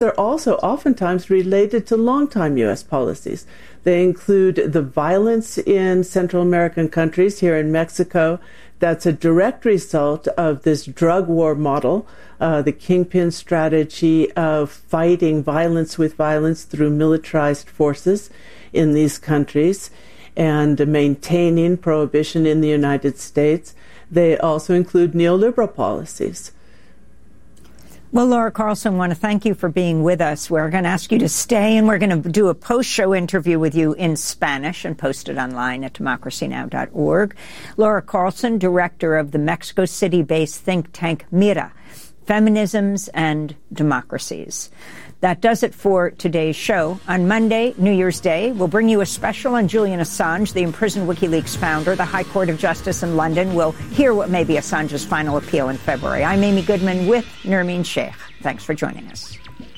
they're also oftentimes related to longtime U.S. policies. They include the violence in Central American countries, here in Mexico. That's a direct result of this drug war model, the kingpin strategy of fighting violence with violence through militarized forces in these countries and maintaining prohibition in the United States. They also include neoliberal policies. Well, Laura Carlson, I want to thank you for being with us. We're going to ask you to stay, and we're going to do a post-show interview with you in Spanish and post it online at democracynow.org. Laura Carlson, director of the Mexico City-based think tank MIRA, Feminisms and Democracies. That does it for today's show. On Monday, New Year's Day, we'll bring you a special on Julian Assange, the imprisoned WikiLeaks founder. The High Court of Justice in London will hear what may be Assange's final appeal in February. I'm Amy Goodman with Nermeen Sheikh. Thanks for joining us.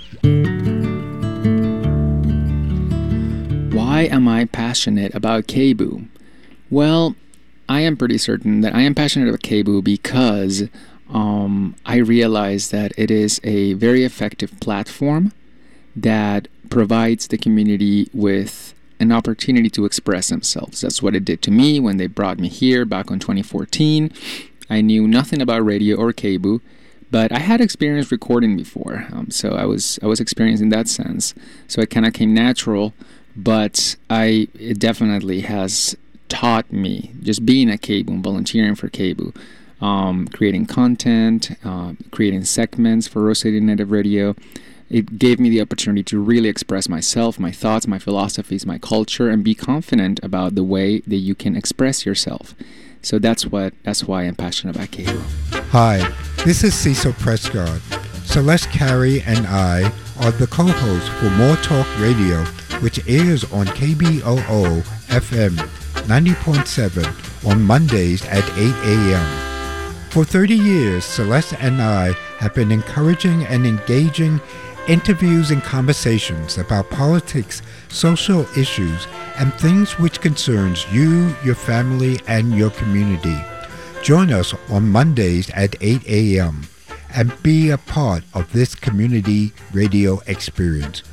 Why am I passionate about KBOO? Well, I am pretty certain that I am passionate about KBOO because I realize that it is a very effective platform that provides the community with an opportunity to express themselves. That's what it did to me when they brought me here back in 2014. I knew nothing about radio or KBOO, but I had experience recording before, so I was experienced in that sense. So it kind of came natural, but it definitely has taught me, just being at KBOO and volunteering for KBOO, creating content, creating segments for Rose City Native Radio. It gave me the opportunity to really express myself, my thoughts, my philosophies, my culture, and be confident about the way that you can express yourself. So that's why I'm passionate about KBOO. Hi, this is Cecil Prescott. Celeste Carey and I are the co-hosts for More Talk Radio, which airs on KBOO FM 90.7 on Mondays at 8 a.m. For 30 years, Celeste and I have been encouraging and engaging interviews and conversations about politics, social issues, and things which concerns you, your family, and your community. Join us on Mondays at 8 a.m. and be a part of this community radio experience.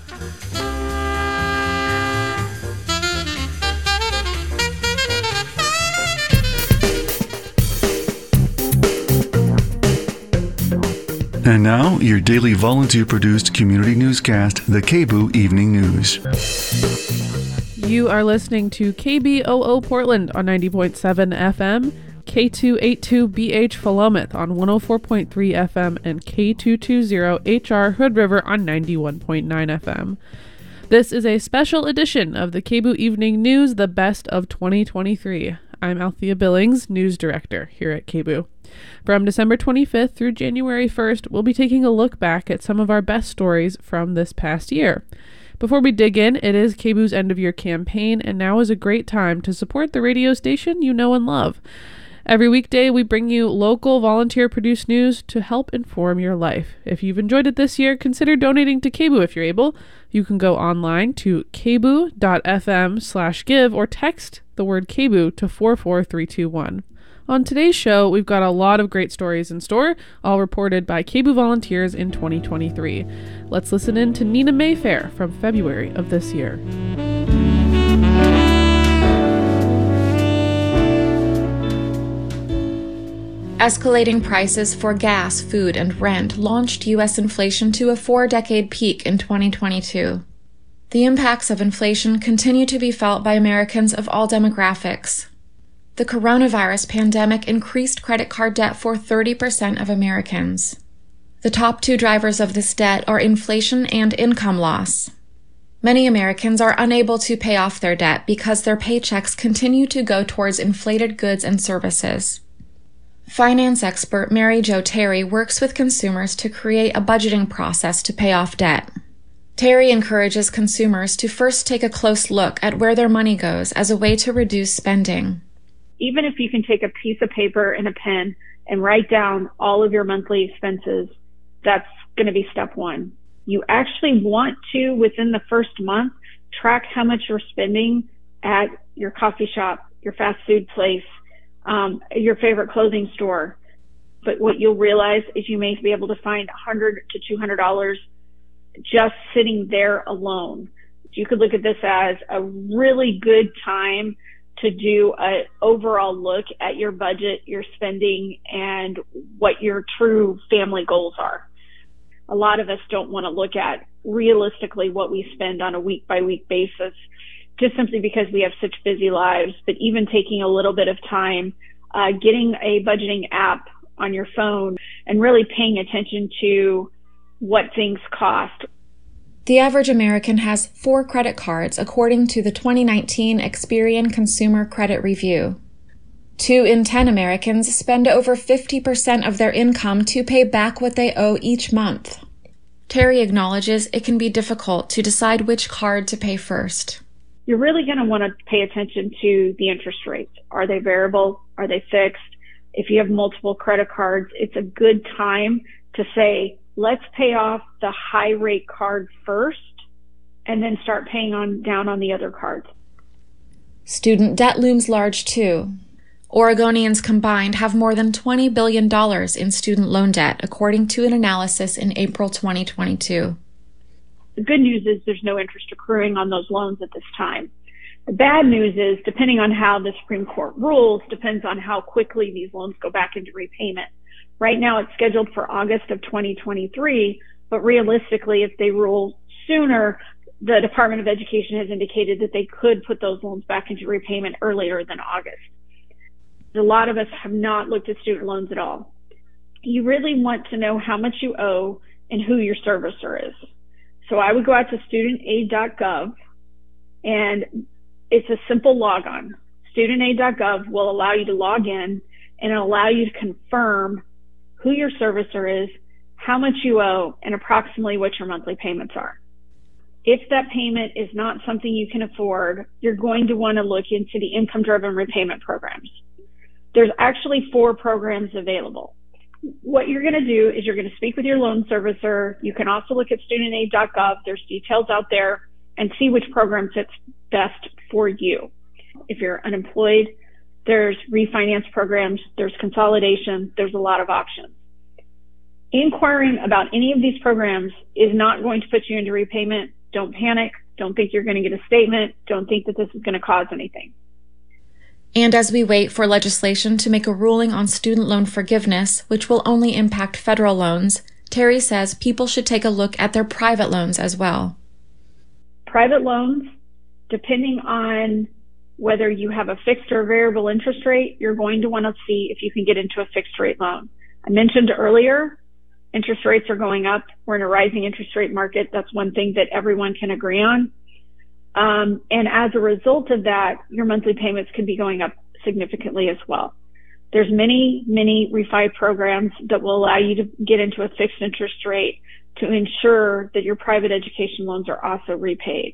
And now, your daily volunteer-produced community newscast, the KBOO Evening News. You are listening to KBOO Portland on 90.7 FM, K282BH Philomath on 104.3 FM, and K220HR Hood River on 91.9 FM. This is a special edition of the KBOO Evening News, the best of 2023. I'm Althea Billings, News Director here at KBOO. From December 25th through January 1st, we'll be taking a look back at some of our best stories from this past year. Before we dig in, it is KBOO's end-of-year campaign, and now is a great time to support the radio station you know and love. Every weekday, we bring you local volunteer-produced news to help inform your life. If you've enjoyed it this year, consider donating to KBOO if you're able. You can go online to kboo.fm/give or text the word KBOO to 44321. On today's show, we've got a lot of great stories in store, all reported by KBOO volunteers in 2023. Let's listen in to Nina Mayfair from February of this year. Escalating prices for gas, food, and rent launched U.S. inflation to a 4-decade peak in 2022. The impacts of inflation continue to be felt by Americans of all demographics. The coronavirus pandemic increased credit card debt for 30% of Americans. The top two drivers of this debt are inflation and income loss. Many Americans are unable to pay off their debt because their paychecks continue to go towards inflated goods and services. Finance expert Mary Jo Terry works with consumers to create a budgeting process to pay off debt. Terry encourages consumers to first take a close look at where their money goes as a way to reduce spending. Even if you can take a piece of paper and a pen and write down all of your monthly expenses, that's going to be step one. You actually want to, within the first month, track how much you're spending at your coffee shop, your fast food place, your favorite clothing store. But what you'll realize is you may be able to find $100 to $200 just sitting there alone. You could look at this as a really good time to do an overall look at your budget, your spending, and what your true family goals are. A lot of us don't want to look at realistically what we spend on a week-by-week basis, just simply because we have such busy lives. But even taking a little bit of time, getting a budgeting app on your phone and really paying attention to what things cost. The average American has 4 credit cards, according to the 2019 Experian Consumer Credit Review. 2 in 10 Americans spend over 50% of their income to pay back what they owe each month. Terry acknowledges it can be difficult to decide which card to pay first. You're really going to want to pay attention to the interest rates. Are they variable? Are they fixed? If you have multiple credit cards, it's a good time to say, let's pay off the high rate card first and then start paying down on the other cards. Student debt looms large too. Oregonians combined have more than $20 billion in student loan debt, according to an analysis in April 2022. The good news is there's no interest accruing on those loans at this time. The bad news is, depending on how the Supreme Court rules, depends on how quickly these loans go back into repayment. Right now it's scheduled for August of 2023, but realistically, if they rule sooner, the Department of Education has indicated that they could put those loans back into repayment earlier than August. A lot of us have not looked at student loans at all. You really want to know how much you owe and who your servicer is. So I would go out to studentaid.gov, and it's a simple logon. Studentaid.gov will allow you to log in and allow you to confirm who your servicer is, how much you owe, and approximately what your monthly payments are. If that payment is not something you can afford, you're going to want to look into the income-driven repayment programs. There's actually 4 programs available. What you're going to do is you're going to speak with your loan servicer. You can also look at studentaid.gov. There's details out there, and see which program fits best for you. If you're unemployed, there's refinance programs, there's consolidation, there's a lot of options. Inquiring about any of these programs is not going to put you into repayment. Don't panic. Don't think you're going to get a statement. Don't think that this is going to cause anything. And as we wait for legislation to make a ruling on student loan forgiveness, which will only impact federal loans, Terry says people should take a look at their private loans as well. Private loans, depending on whether you have a fixed or variable interest rate, you're going to want to see if you can get into a fixed rate loan. I mentioned earlier, interest rates are going up. We're in a rising interest rate market. That's one thing that everyone can agree on. And as a result of that, your monthly payments could be going up significantly as well. There's many refi programs that will allow you to get into a fixed interest rate to ensure that your private education loans are also repaid.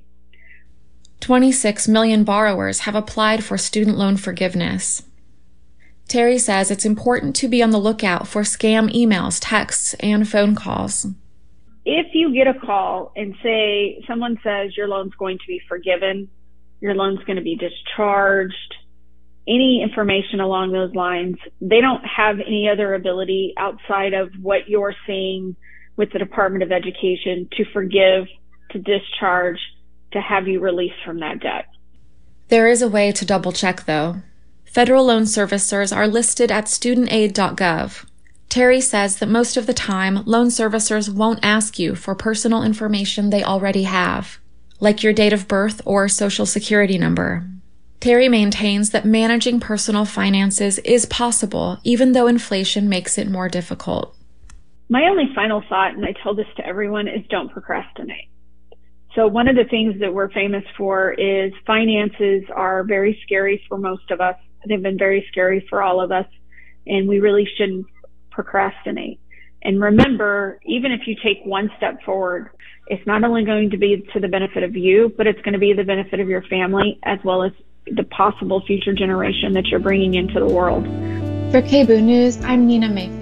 26 million borrowers have applied for student loan forgiveness. Terry says it's important to be on the lookout for scam emails, texts, and phone calls. If you get a call and say someone says your loan's going to be forgiven, your loan's going to be discharged, any information along those lines, they don't have any other ability outside of what you're seeing with the Department of Education to forgive, to discharge, to have you released from that debt. There is a way to double check, though. Federal loan servicers are listed at studentaid.gov. Terry says that most of the time, loan servicers won't ask you for personal information they already have, like your date of birth or social security number. Terry maintains that managing personal finances is possible, even though inflation makes it more difficult. My only final thought, and I tell this to everyone, is don't procrastinate. So one of the things that we're famous for is finances are very scary for most of us. They've been very scary for all of us, and we really shouldn't procrastinate. And remember, even if you take one step forward, it's not only going to be to the benefit of you, but it's going to be the benefit of your family as well as the possible future generation that you're bringing into the world. For KBOO News, I'm Nina Mayfair.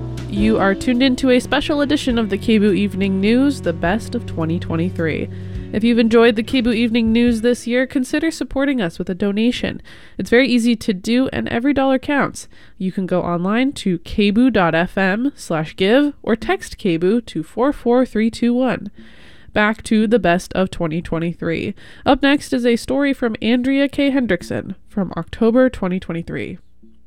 You are tuned into a special edition of the KBOO Evening News, the best of 2023. If you've enjoyed the KBOO Evening News this year, consider supporting us with a donation. It's very easy to do, and every dollar counts. You can go online to kboo.fm/give or text KBOO to 44321. Back to the best of 2023. Up next is a story from Andrea K. Hendrickson from October 2023.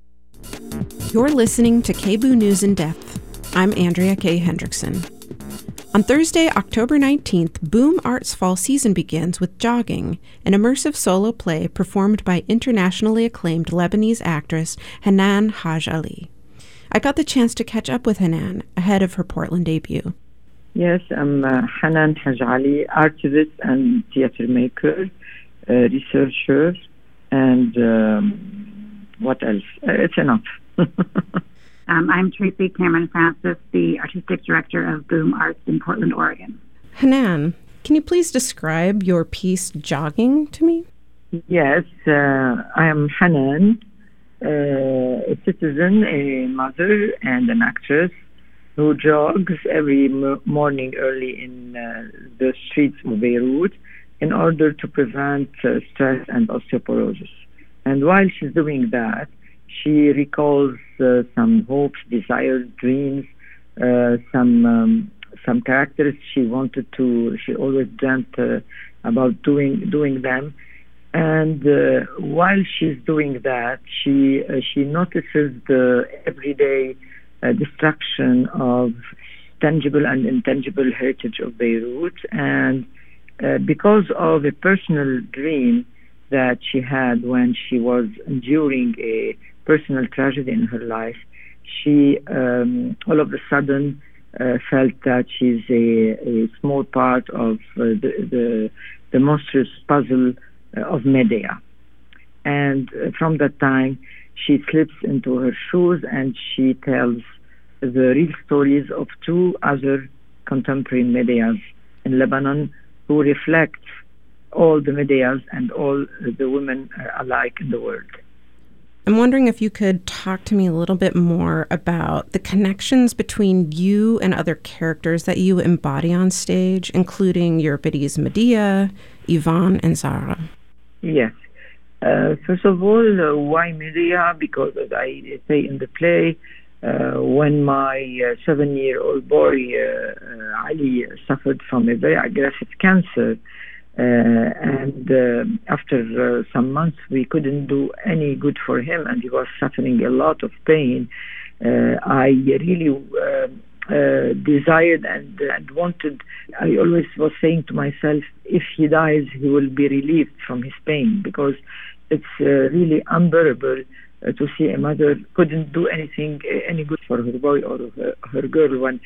You're listening to KBOO News in Depth. I'm Andrea K. Hendrickson. On Thursday, October 19th, Boom Art's fall season begins with Jogging, an immersive solo play performed by internationally acclaimed Lebanese actress Hanan Haj Ali. I got the chance to catch up with Hanan ahead of her Portland debut. Yes, I'm Hanan Haj Ali, artist and theater maker, researcher, and what else? It's enough. I'm Tracy Cameron Francis, the artistic director of Boom Arts in Portland, Oregon. Hanan, can you please describe your piece Jogging to me? Yes, I am Hanan, a citizen, a mother, and an actress who jogs every morning early in the streets of Beirut in order to prevent stress and osteoporosis. And while she's doing that, she recalls some hopes, desires, dreams, some characters she always dreamt about doing them. And while she's doing that, she notices the everyday destruction of tangible and intangible heritage of Beirut. And because of a personal dream that she had when she was enduring a personal tragedy in her life, she all of a sudden felt that she's a small part of the monstrous puzzle of Medea. And from that time, she slips into her shoes and she tells the real stories of two other contemporary Medeas in Lebanon who reflect all the Medeas and all the women alike in the world. I'm wondering if you could talk to me a little bit more about the connections between you and other characters that you embody on stage, including Euripides' Medea, Yvonne, and Zara. Yes. First of all, why Medea? Because, as I say in the play, when my 7-year-old boy, Ali, suffered from a very aggressive cancer, and after some months we couldn't do any good for him and he was suffering a lot of pain, I really desired and wanted. I always was saying to myself, if he dies he will be relieved from his pain, because it's really unbearable to see a mother couldn't do any good for her boy or her girl when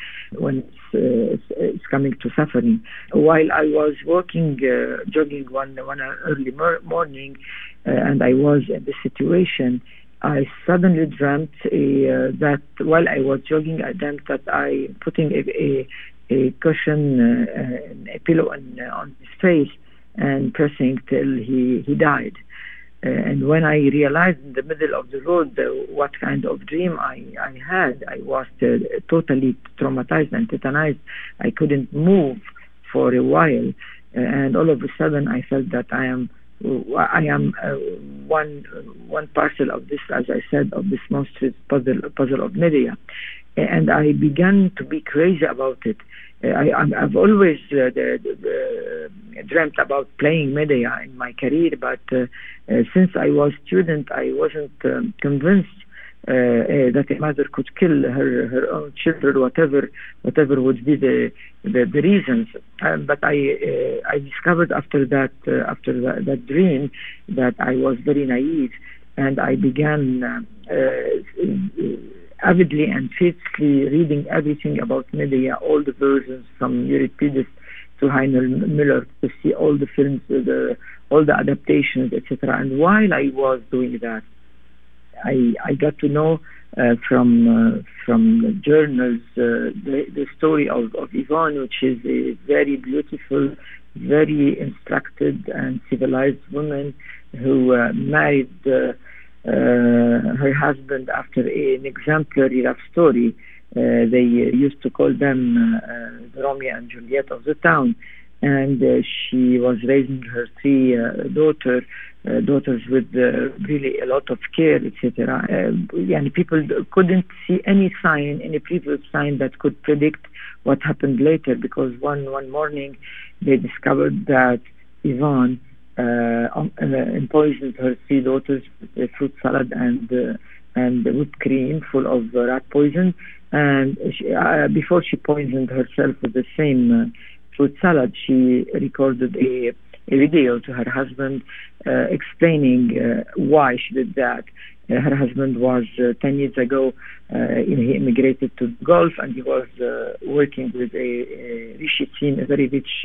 it's coming to suffering. While I was jogging one early morning, and I was in this situation, I suddenly dreamt that while I was jogging, I dreamt that I putting a cushion, a pillow on his face and pressing till he died. And when I realized in the middle of the road what kind of dream I had, I was totally traumatized and tetanized. I couldn't move for a while, and all of a sudden I felt that I am one parcel of this, as I said, of this monstrous puzzle of Medea, and I began to be crazy about it. I've always dreamt about playing Medea in my career, but since I was student, I wasn't convinced that a mother could kill her own children, whatever would be the reasons. But I discovered after that dream that I was very naive, and I began avidly and faithfully reading everything about Medea, all the versions from Euripides to Heinrich Müller, to see all the films, all the adaptations, etc. And while I was doing that, I got to know from journals the story of Yvonne, which is a very beautiful, very instructed and civilized woman who married her husband after an exemplary love story. They used to call them the Romeo and Juliet of the town. and she was raising her three daughters with really a lot of care, etc. And people couldn't see any previous sign that could predict what happened later, because one morning they discovered that Yvonne poisoned her three daughters with fruit salad and whipped cream full of rat poison. And before she poisoned herself with the same fruit salad, she recorded a video to her husband explaining why she did that. Her husband was 10 years ago, he immigrated to the Gulf, and he was working with a Rishitim, a very rich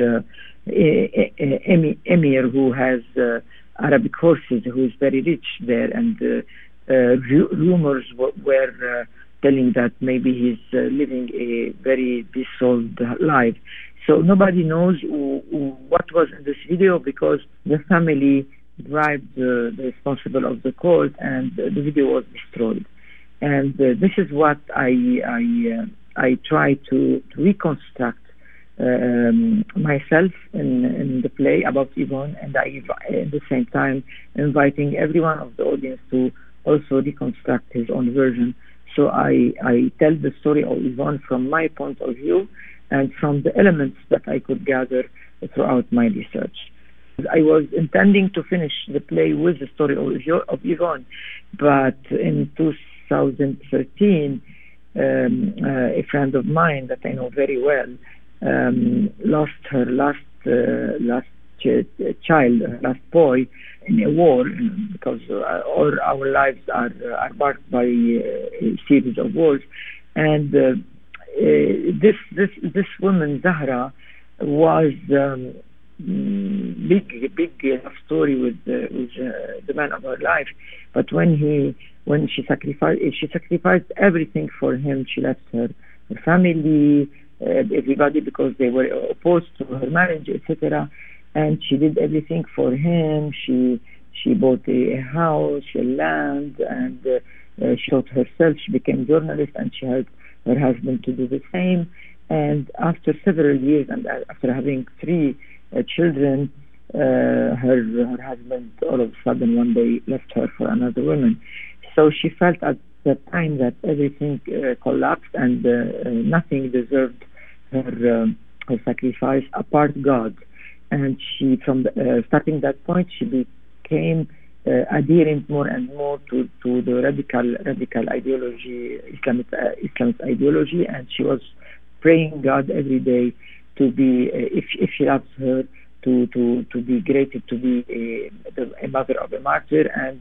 emir who has Arabic horses, who is very rich there, and rumors were telling that maybe he's living a very dissolved life. So nobody knows what was in this video, because the family bribed the responsible of the court, and the video was destroyed. And this is what I try to reconstruct myself in the play about Yvonne, and I at the same time inviting everyone of the audience to also reconstruct his own version. So I tell the story of Yvonne from my point of view and from the elements that I could gather throughout my research. I was intending to finish the play with the story of Yvonne, but in 2013, a friend of mine that I know very well lost her last child, her last boy, in a war, because all our lives are marked by a series of wars. And this woman, Zahra, was big love story with the man of her life. But when she sacrificed everything for him. She left her family, everybody, because they were opposed to her marriage, etc. And she did everything for him. She bought a house, a land, and she taught herself. She became a journalist, and she helped her husband to do the same. And after several years, and after having three children, her husband all of a sudden one day left her for another woman. So she felt at that time that everything collapsed, and nothing deserved her sacrifice apart God. And she, from starting that point, she became adherent more and more to the radical ideology, Islamist ideology, and she was praying God every day to be, if she loves her, to be graded to be a mother of a martyr, and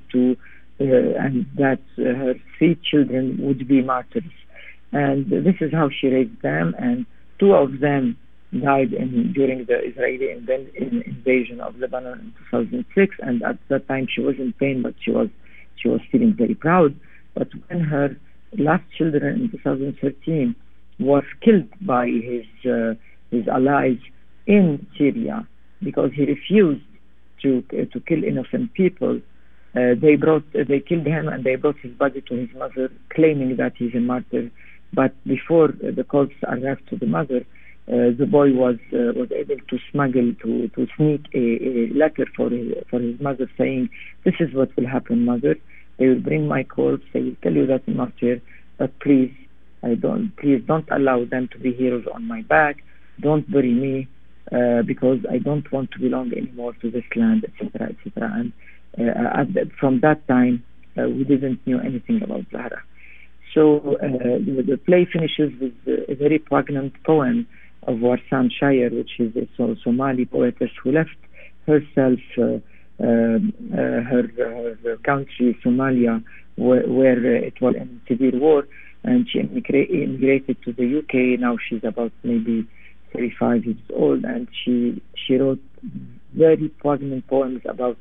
that her three children would be martyrs. And this is how she raised them, and two of them died during the Israeli invasion of Lebanon in 2006, and at that time she was in pain, but she was feeling very proud. But when her last children in 2013 was killed by his allies in Syria because he refused to kill innocent people, they killed him, and they brought his body to his mother, claiming that he's a martyr. But before the corpse arrived to the mother, the boy was able to smuggle, to sneak a letter for his mother, saying, "This is what will happen, mother. They will bring my corpse. They will tell you that I'm martyr, but please don't allow them to be heroes on my back. Don't bury me, because I don't want to belong anymore to this land," etc., etc. And from that time, we didn't know anything about Zahra. So the play finishes with a very poignant poem of Warsan Shire, which is a Somali poetess who left herself, her country, Somalia, where it was in civil war, and she immigrated to the UK. Now she's about maybe 35 years old, and she wrote very poignant poems about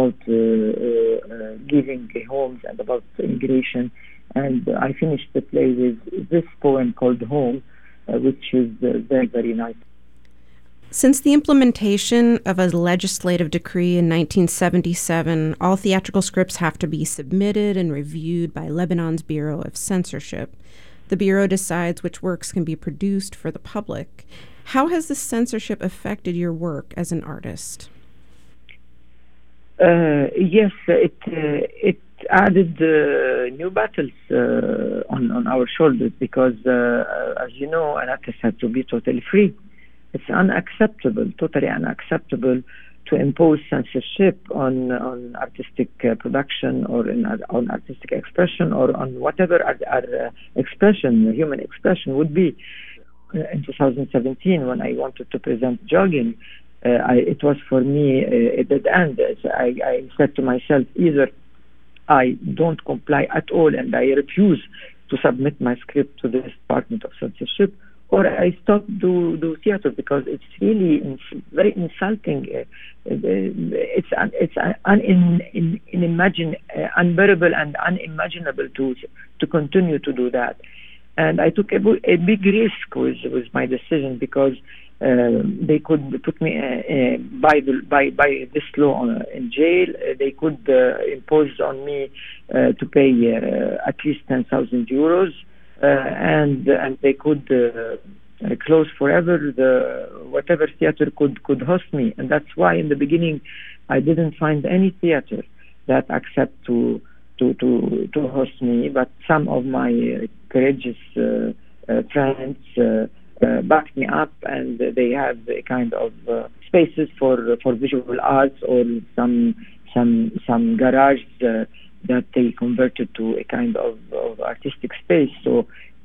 leaving homes and about immigration. And I finished the play with this poem called Home, which is very, very nice. Since the implementation of a legislative decree in 1977, all theatrical scripts have to be submitted and reviewed by Lebanon's Bureau of Censorship. The Bureau decides which works can be produced for the public. How has this censorship affected your work as an artist? Yes, it added new battles on our shoulders because, as you know, an artist has to be totally free. It's unacceptable, totally unacceptable, to impose censorship on artistic production or on artistic expression or on whatever our expression, human expression would be. In 2017, when I wanted to present jogging, it was for me a dead end. I said to myself, either I don't comply at all and I refuse to submit my script to the Department of Censorship, or I stop do theater because it's really very insulting. It's unbearable and unimaginable to continue to do that. And I took a big risk with my decision because they could put me by this law in jail. They could impose on me to pay at least 10,000 euros, and they could close forever whatever theater could host me. And that's why in the beginning I didn't find any theater that accept to host me. But some of my courageous friends backed me up, and they have a kind of spaces for visual arts or some garage that they converted to a kind of artistic space. So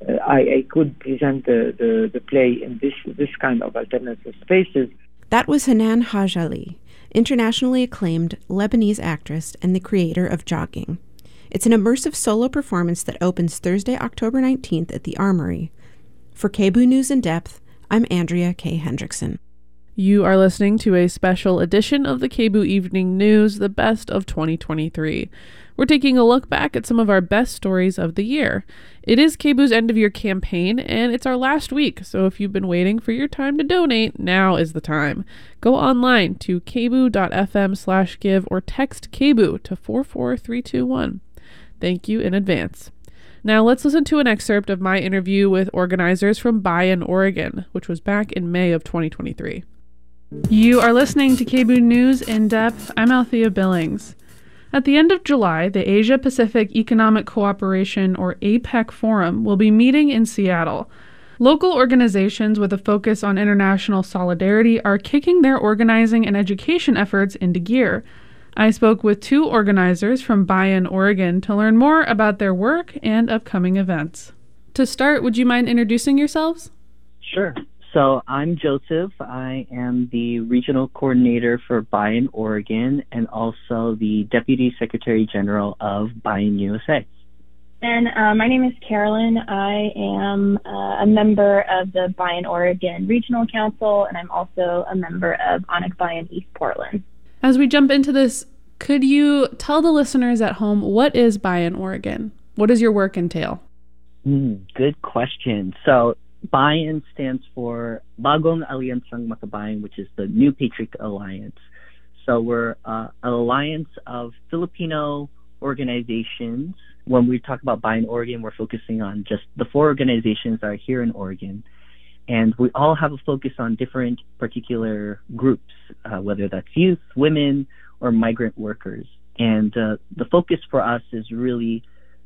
I could present the play in this kind of alternative spaces. That was Hanan Hajali, internationally acclaimed Lebanese actress and the creator of Jogging. It's an immersive solo performance that opens Thursday, October 19th at the Armory. For KBOO News in Depth, I'm Andrea K. Hendrickson. You are listening to a special edition of the KBOO Evening News, the best of 2023. We're taking a look back at some of our best stories of the year. It is KBOO's end-of-year campaign, and it's our last week, so if you've been waiting for your time to donate, now is the time. Go online to kboo.fm/give or text KBOO to 44321. Thank you in advance. Now let's listen to an excerpt of my interview with organizers from Bayonne, Oregon, which was back in May of 2023. You are listening to KBOO News in Depth. I'm Althea Billings. At the end of July, the Asia-Pacific Economic Cooperation, or APEC Forum, will be meeting in Seattle. Local organizations with a focus on international solidarity are kicking their organizing and education efforts into gear. I spoke with two organizers from Bayonne, Oregon, to learn more about their work and upcoming events. To start, would you mind introducing yourselves? Sure. So I'm Joseph. I am the regional coordinator for Bayonne, Oregon, and also the Deputy Secretary General of Bayonne, USA. And my name is Carolyn. I am a member of the Bayonne, Oregon Regional Council, and I'm also a member of Anik Bayonne East Portland. As we jump into this, could you tell the listeners at home, what is Bayonne, Oregon? What does your work entail? Good question. So Bayonne stands for Bagong Alyansang Makabayan, which is the New Patriot Alliance. So we're an alliance of Filipino organizations. When we talk about Bayonne, Oregon, we're focusing on just the 4 organizations that are here in Oregon. And we all have a focus on different particular groups, whether that's youth, women, or migrant workers. And the focus for us is really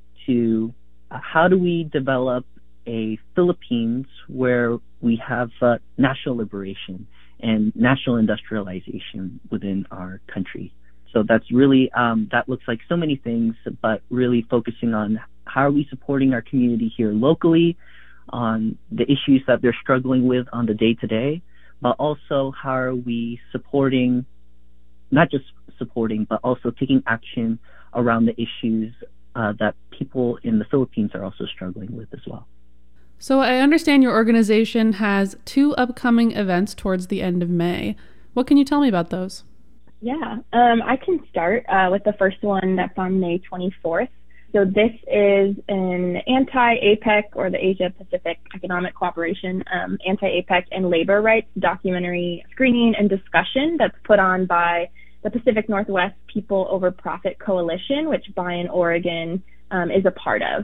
to how do we develop a Philippines where we have national liberation and national industrialization within our country. So that's really, that looks like so many things, but really focusing on how are we supporting our community here locally, on the issues that they're struggling with on the day-to-day, but also how are we supporting, not just supporting, but also taking action around the issues that people in the Philippines are also struggling with as well. So I understand your organization has 2 upcoming events towards the end of May. What can you tell me about those? Yeah, I can start with the first one that's on May 24th. So this is an anti-APEC, or the Asia-Pacific Economic Cooperation, anti-APEC and labor rights documentary screening and discussion that's put on by the Pacific Northwest People Over Profit Coalition, which Bayonne, Oregon is a part of.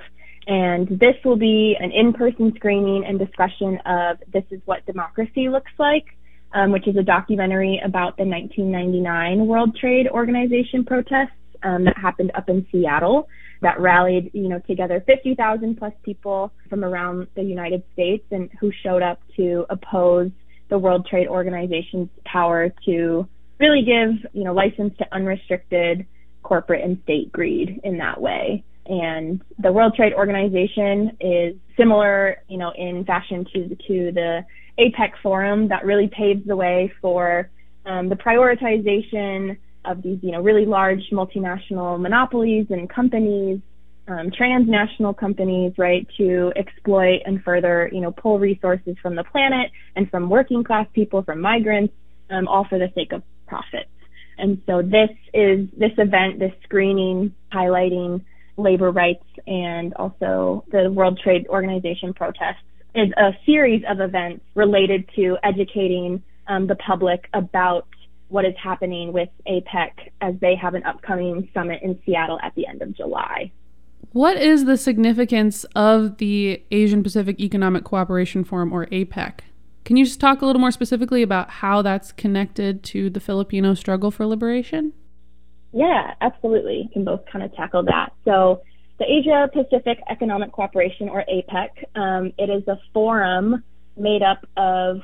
And this will be an in-person screening and discussion of This Is What Democracy Looks Like, which is a documentary about the 1999 World Trade Organization protests that happened up in Seattle that rallied, together 50,000 plus people from around the United States and who showed up to oppose the World Trade Organization's power to really give, license to unrestricted corporate and state greed in that way. And the World Trade Organization is similar, in fashion to the APEC forum that really paves the way for the prioritization of these, really large multinational monopolies and companies, transnational companies, right, to exploit and further, pull resources from the planet and from working class people, from migrants, all for the sake of profits. And so this event, this screening highlighting labor rights and also the World Trade Organization protests, is a series of events related to educating the public about what is happening with APEC as they have an upcoming summit in Seattle at the end of July. What is the significance of the Asian Pacific Economic Cooperation Forum, or APEC? Can you just talk a little more specifically about how that's connected to the Filipino struggle for liberation? Yeah, absolutely. Can both kind of tackle that. So the Asia Pacific Economic Cooperation, or APEC, it is a forum made up of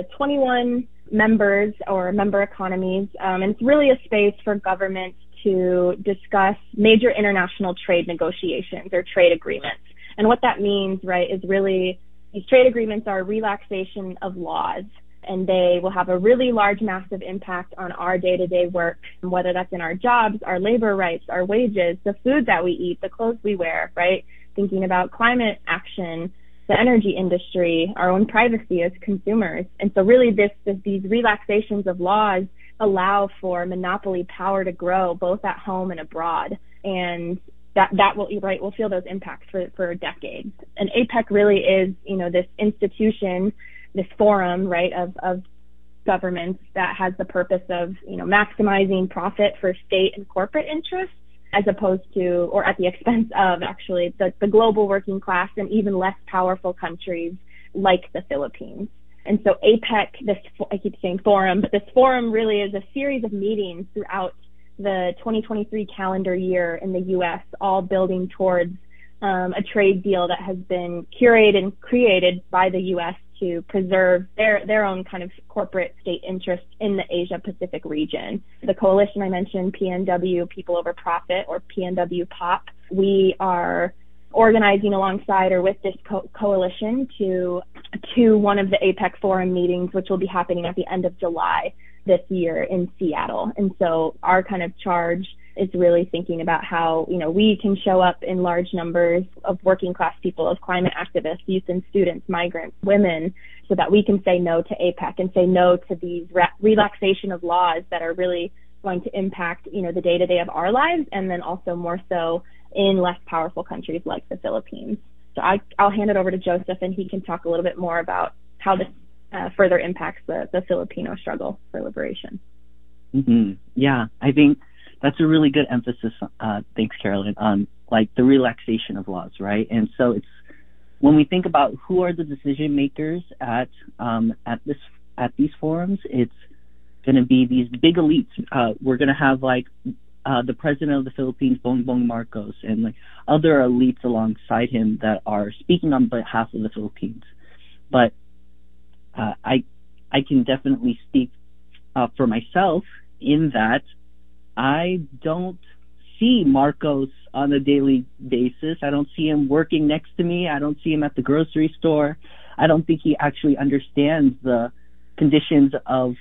21 members or member economies, and it's really a space for governments to discuss major international trade negotiations or trade agreements. And what that means, right, is really these trade agreements are relaxation of laws, and they will have a really large, massive impact on our day-to-day work, whether that's in our jobs, our labor rights, our wages, the food that we eat, the clothes we wear, right? Thinking about climate action, the energy industry, our own privacy as consumers. And so really these relaxations of laws allow for monopoly power to grow both at home and abroad. And that will feel those impacts for decades. And APEC really is, this institution, this forum, right, of governments that has the purpose of, maximizing profit for state and corporate interests, as opposed to, or at the expense of, actually, the global working class and even less powerful countries like the Philippines. And so APEC, I keep saying forum, but this forum really is a series of meetings throughout the 2023 calendar year in the U.S., all building towards a trade deal that has been curated and created by the U.S. to preserve their own kind of corporate state interests in the Asia Pacific region. The coalition I mentioned, PNW, People Over Profit, or PNW POP, we are organizing alongside or with this coalition to one of the APEC forum meetings, which will be happening at the end of July this year in Seattle. And so our kind of charge is really thinking about how, we can show up in large numbers of working class people, of climate activists, youth and students, migrants, women, so that we can say no to APEC and say no to these relaxation of laws that are really going to impact, the day-to-day of our lives, and then also more so in less powerful countries like the Philippines. So I'll hand it over to Joseph, and he can talk a little bit more about how this further impacts the Filipino struggle for liberation. Mm-hmm. Yeah, I think that's a really good emphasis. Thanks, Carolyn, on the relaxation of laws, right? And so it's when we think about who are the decision makers at these forums, it's going to be these big elites. We're going to have the president of the Philippines, Bongbong Marcos, and other elites alongside him that are speaking on behalf of the Philippines. But I can definitely speak for myself in that I don't see Marcos on a daily basis. I don't see him working next to me. I don't see him at the grocery store. I don't think he actually understands the conditions of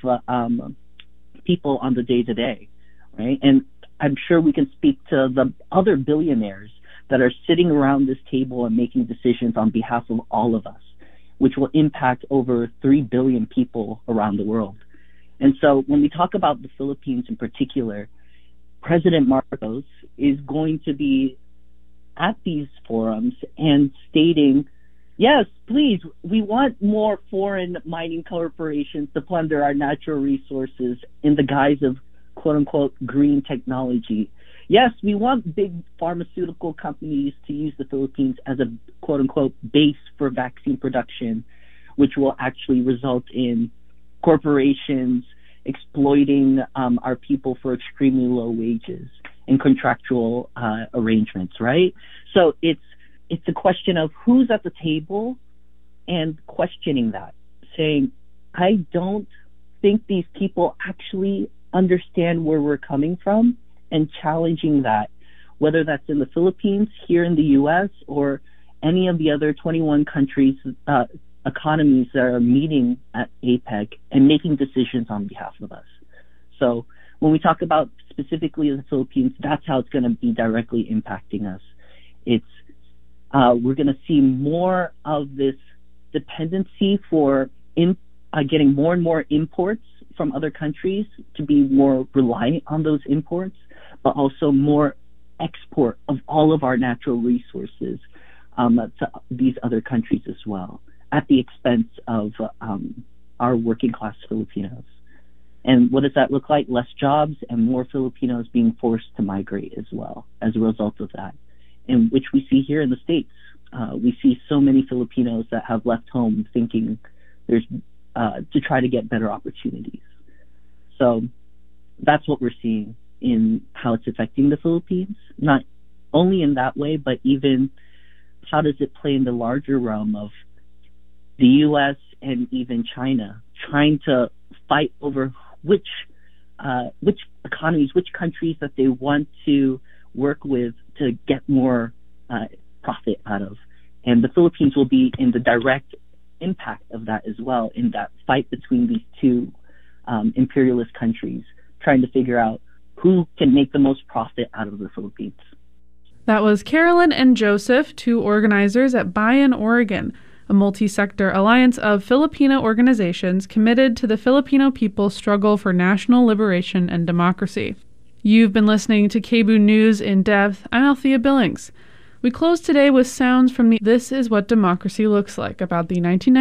people on the day-to-day, right? And I'm sure we can speak to the other billionaires that are sitting around this table and making decisions on behalf of all of us, which will impact over 3 billion people around the world. And so when we talk about the Philippines in particular, President Marcos is going to be at these forums and stating, yes, please, we want more foreign mining corporations to plunder our natural resources in the guise of quote-unquote green technology. yes, we want big pharmaceutical companies to use the Philippines as a quote-unquote base for vaccine production, which will actually result in corporations exploiting our people for extremely low wages and contractual arrangements, right? So it's a question of who's at the table and questioning that, saying, I don't think these people actually understand where we're coming from, and challenging that, whether that's in the Philippines, here in the U.S., or any of the other 21 countries, economies that are meeting at APEC and making decisions on behalf of us. So when we talk about specifically the Philippines, that's how it's going to be directly impacting us. We're going to see more of this dependency for getting more and more imports from other countries, to be more reliant on those imports, but also more export of all of our natural resources to these other countries as well, at the expense of our working class Filipinos. And what does that look like? Less jobs and more Filipinos being forced to migrate as well as a result of that, and which we see here in the States. We see so many Filipinos that have left home thinking there's to try to get better opportunities. So that's what we're seeing in how it's affecting the Philippines, not only in that way, but even how does it play in the larger realm of the U.S. and even China trying to fight over which economies, which countries that they want to work with to get more profit out of. And the Philippines will be in the direct impact of that as well, in that fight between these two imperialist countries, trying to figure out who can make the most profit out of the Philippines. That was Carolyn and Joseph, two organizers at Buy in Oregon, a multi-sector alliance of Filipino organizations committed to the Filipino people's struggle for national liberation and democracy. You've been listening to KBOO News in Depth. I'm Althea Billings. We close today with sounds from the This Is What Democracy Looks Like about the 1990